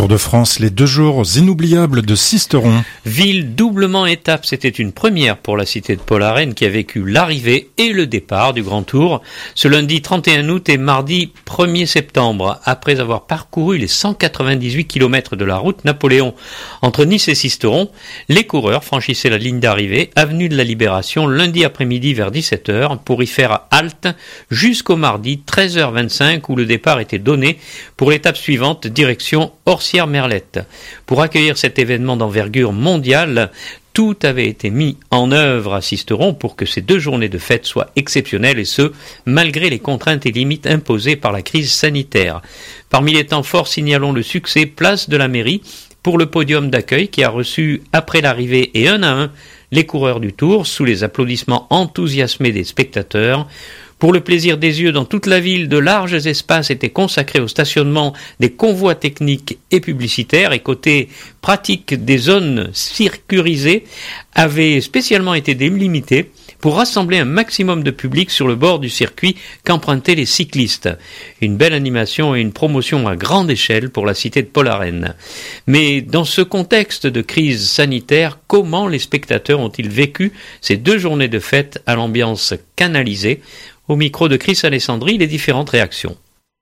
Tour de France, les 2 jours inoubliables de Sisteron. Ville doublement étape, c'était une première pour la cité de Polarennes qui a vécu l'arrivée et le départ du Grand Tour ce lundi 31 août et mardi 1er septembre. Après avoir parcouru les 198 km de la route Napoléon entre Nice et Sisteron, les coureurs franchissaient la ligne d'arrivée, avenue de la Libération, lundi après-midi vers 17h pour y faire halte jusqu'au mardi 13h25 où le départ était donné pour l'étape suivante, direction Orsières-Merlette. Pour accueillir cet événement d'envergure mondiale, tout avait été mis en œuvre à Sisteron pour que ces 2 journées de fête soient exceptionnelles et ce, malgré les contraintes et limites imposées par la crise sanitaire. Parmi les temps forts, signalons le succès place de la mairie pour le podium d'accueil qui a reçu après l'arrivée et 1 à 1 les coureurs du Tour sous les applaudissements enthousiasmés des spectateurs. Pour le plaisir des yeux, dans toute la ville, de larges espaces étaient consacrés au stationnement des convois techniques et publicitaires et côté pratique des zones circurisées avaient spécialement été délimitées pour rassembler un maximum de public sur le bord du circuit qu'empruntaient les cyclistes. Une belle animation et une promotion à grande échelle pour la cité de Polarennes. Mais dans ce contexte de crise sanitaire, comment les spectateurs ont-ils vécu ces 2 journées de fête à l'ambiance canalisée ? Au micro de Chris Alessandri, les différentes réactions.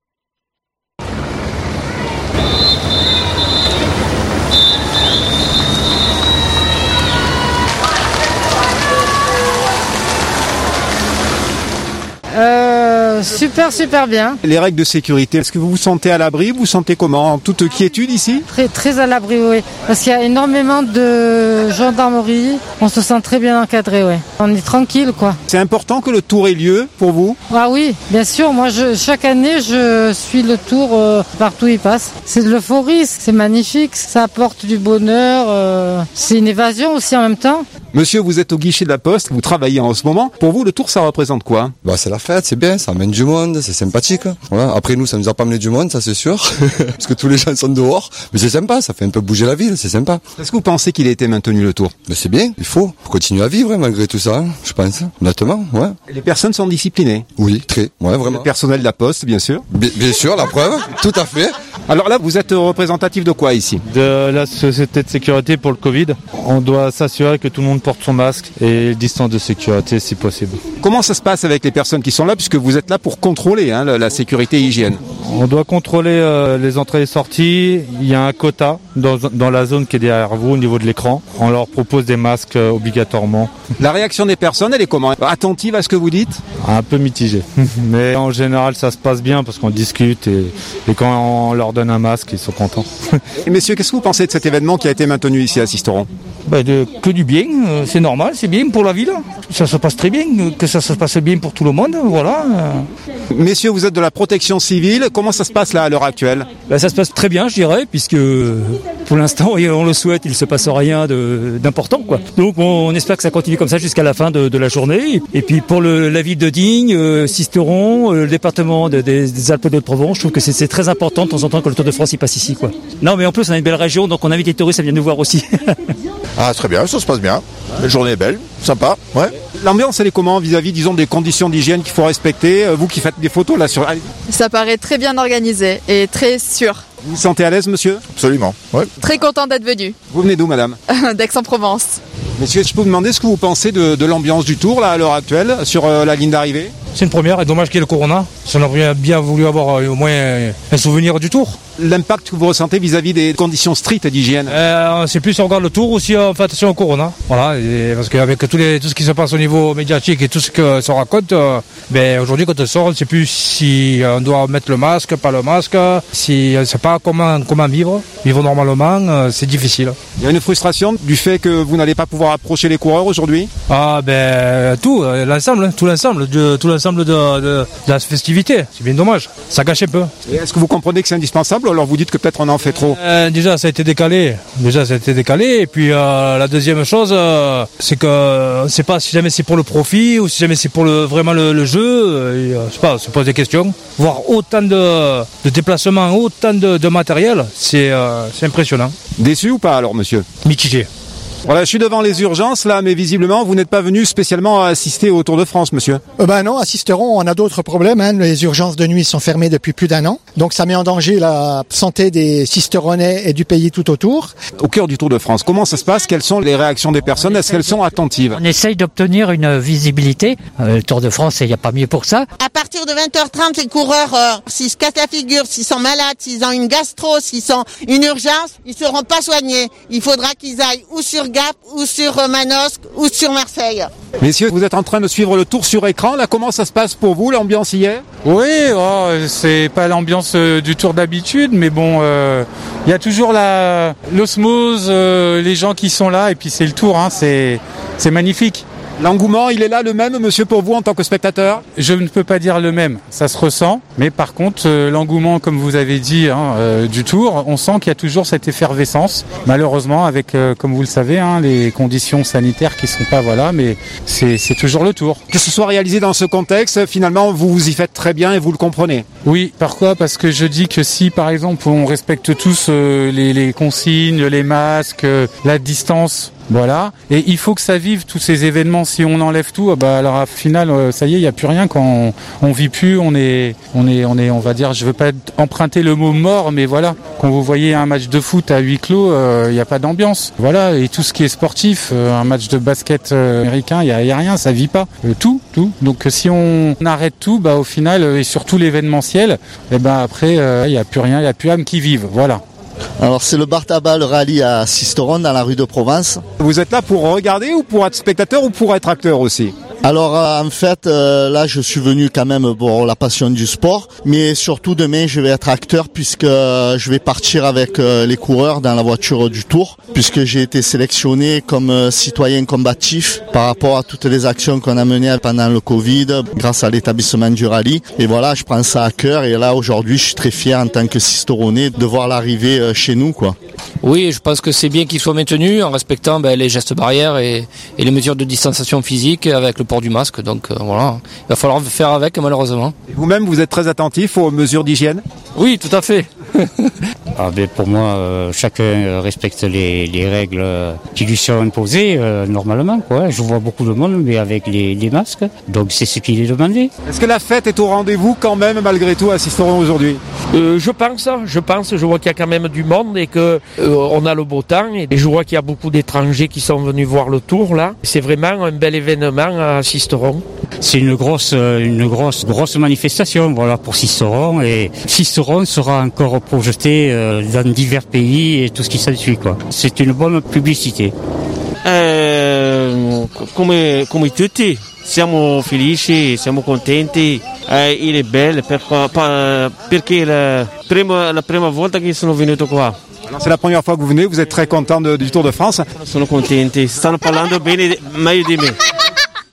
Super bien. Les règles de sécurité, est-ce que vous vous sentez à l'abri? Vous vous sentez comment? En toute quiétude ici? Très à l'abri, oui. Parce qu'il y a énormément de gendarmerie. On se sent très bien encadré, oui. On est tranquille, quoi. C'est important que le tour ait lieu pour vous? Ah oui, bien sûr. Moi, chaque année, je suis le tour partout où il passe. C'est de l'euphorie, c'est magnifique. Ça apporte du bonheur. C'est une évasion aussi en même temps. Monsieur, vous êtes au guichet de la Poste, vous travaillez en ce moment. Pour vous, le tour, ça représente quoi? C'est la fête, c'est bien, ça amène du monde, c'est sympathique. Voilà. Après nous, ça nous a pas amené du monde, ça c'est sûr, parce que tous les gens sont dehors. Mais c'est sympa, ça fait un peu bouger la ville, c'est sympa. Est-ce que vous pensez qu'il a été maintenu le tour? Mais c'est bien, il faut continuer à vivre malgré tout ça, je pense, honnêtement, ouais. Les personnes sont disciplinées? Oui, très, ouais, vraiment. Le personnel de la Poste, bien sûr? Bien sûr, la preuve, tout à fait. Alors là, vous êtes représentatif de quoi ici? De la société de sécurité pour le Covid. On doit s'assurer que tout le monde porte son masque et distance de sécurité si possible. Comment ça se passe avec les personnes qui sont là, puisque vous êtes là pour contrôler la sécurité et hygiène? On doit contrôler les entrées et sorties. Il y a un quota dans la zone qui est derrière vous au niveau de l'écran. On leur propose des masques obligatoirement. La réaction des personnes, elle est comment? Attentive à ce que vous dites? Un peu mitigée. Mais en général, ça se passe bien parce qu'on discute et quand on leur donne un masque, ils sont contents. Et messieurs, qu'est-ce que vous pensez de cet événement qui a été maintenu ici à Sisteron? Que du bien, c'est normal, c'est bien pour la ville. Ça se passe très bien, que ça se passe bien pour tout le monde, voilà. Messieurs, vous êtes de la protection civile, comment ça se passe là à l'heure actuelle? Ça se passe très bien, je dirais, puisque pour l'instant, on le souhaite, il ne se passe rien d'important, quoi. Donc on espère que ça continue comme ça jusqu'à la fin de la journée. Et puis pour la ville de Digne, Sisteron, le département des Alpes de Haute-Provence, je trouve que c'est très important de temps en temps que le Tour de France y passe ici, quoi. Non, mais en plus on a une belle région, donc on invite les touristes à venir nous voir aussi. Ah, très bien, ça se passe bien. La journée est belle, sympa, ouais. L'ambiance, elle est comment vis-à-vis, disons, des conditions d'hygiène qu'il faut respecter? Vous qui faites des photos là sur... Ça paraît très bien organisé et très sûr. Vous vous sentez à l'aise, monsieur? Absolument, ouais. Très content d'être venu. Vous venez d'où, madame? D'Aix-en-Provence. Messieurs, je peux vous demander ce que vous pensez de l'ambiance du Tour là à l'heure actuelle sur la ligne d'arrivée? C'est une première, et dommage qu'il y ait le Corona. On aurait bien voulu avoir au moins un souvenir du Tour. L'impact que vous ressentez vis-à-vis des conditions strictes d'hygiène? C'est plus on regarde le Tour aussi, on fait attention au Corona. Voilà, parce qu'avec tout ce qui se passe au niveau médiatique et tout ce que ça raconte, aujourd'hui quand on sort, on ne sait plus si on doit mettre le masque, pas le masque, si on ne sait pas comment vivre normalement, c'est difficile. Il y a une frustration du fait que vous n'allez pas pouvoir approcher les coureurs aujourd'hui? Tout l'ensemble de la festivité, c'est bien dommage, ça gâche un peu. Et est-ce que vous comprenez que c'est indispensable ou alors vous dites que peut-être on en fait trop? Déjà ça a été décalé, et puis la deuxième chose c'est que on ne sait pas si jamais c'est pour le profit ou si jamais c'est pour vraiment le jeu, je sais pas, on se pose des questions. Voir autant de déplacements, autant de matériel, c'est impressionnant. Déçu ou pas alors, monsieur? Mitigé. Voilà, je suis devant les urgences là, mais visiblement vous n'êtes pas venu spécialement assister au Tour de France, monsieur. Non, à Sisteron, on a d'autres problèmes. Les urgences de nuit sont fermées depuis plus d'1 an. Donc ça met en danger la santé des Sisteronnais et du pays tout autour. Au cœur du Tour de France, comment ça se passe? Quelles sont les réactions des personnes? Est-ce qu'elles sont attentives? On essaye d'obtenir une visibilité. Le Tour de France, il n'y a pas mieux pour ça. À partir de 20h30, les coureurs, s'ils se cassent la figure, s'ils sont malades, s'ils ont une gastro, s'ils sont une urgence, ils ne seront pas soignés. Il faudra qu'ils aillent ou sur Gap, ou sur Manosque, ou sur Marseille. Messieurs, vous êtes en train de suivre le Tour sur écran. Là, comment ça se passe pour vous, l'ambiance hier? Oui, c'est pas l'ambiance du Tour d'habitude, mais bon, il y a toujours l'osmose, les gens qui sont là, et puis c'est le Tour, c'est magnifique. L'engouement, il est là le même, monsieur, pour vous en tant que spectateur? Je ne peux pas dire le même, ça se ressent. Mais par contre, l'engouement, comme vous avez dit, du Tour, on sent qu'il y a toujours cette effervescence. Malheureusement, avec, comme vous le savez, les conditions sanitaires qui sont pas, mais c'est toujours le Tour. Que ce soit réalisé dans ce contexte, finalement, vous y faites très bien et vous le comprenez. Oui, pourquoi? Parce que je dis que si, par exemple, on respecte tous les consignes, les masques, la distance. Voilà, et il faut que ça vive tous ces événements. Si on enlève tout, alors au final, ça y est, il n'y a plus rien. Quand on vit plus, on va dire, je veux pas emprunter le mot mort, mais voilà. Quand vous voyez un match de foot à huis clos, il n'y a pas d'ambiance. Voilà, et tout ce qui est sportif, un match de basket américain, il y a rien, ça vit pas. Tout. Donc si on arrête tout, au final, et surtout l'événementiel, après, il n'y a plus rien, il n'y a plus âme qui vive. Voilà. Alors c'est le bar tabac, le rallye à Sisteron dans la rue de Provence. Vous êtes là pour regarder ou pour être spectateur ou pour être acteur aussi? Alors en fait là je suis venu quand même pour la passion du sport, mais surtout demain je vais être acteur puisque je vais partir avec les coureurs dans la voiture du Tour, puisque j'ai été sélectionné comme citoyen combatif par rapport à toutes les actions qu'on a menées pendant le Covid grâce à l'établissement du rallye. Et voilà, je prends ça à cœur et là aujourd'hui je suis très fier en tant que Sisteronais de voir l'arrivée chez nous, quoi. Oui, je pense que c'est bien qu'il soit maintenu en respectant les gestes barrières et les mesures de distanciation physique avec le port du masque. Donc voilà, il va falloir faire avec malheureusement. Et vous-même, vous êtes très attentif aux mesures d'hygiène? Oui, tout à fait. Pour moi, chacun respecte les règles qui lui sont imposées normalement, quoi. Je vois beaucoup de monde, mais avec les masques, donc c'est ce qu'il est demandé. Est-ce que la fête est au rendez-vous quand même, malgré tout, à Sisteron aujourd'hui? Je pense, je vois qu'il y a quand même du monde et que on a le beau temps et je vois qu'il y a beaucoup d'étrangers qui sont venus voir le Tour là. C'est vraiment un bel événement à Sisteron. C'est une grosse manifestation, pour Sisteron, et Sisteron sera encore projeté dans divers pays et tout ce qui s'ensuit, quoi. C'est une bonne pubblicité. Come tutti, siamo felici, siamo contenti. Il est belle perché la prima volta che sono venuto qua. Alors c'est la première fois que vous venez, vous êtes très content du Tour de France? Sono contenti, stanno parlando bene meglio di me.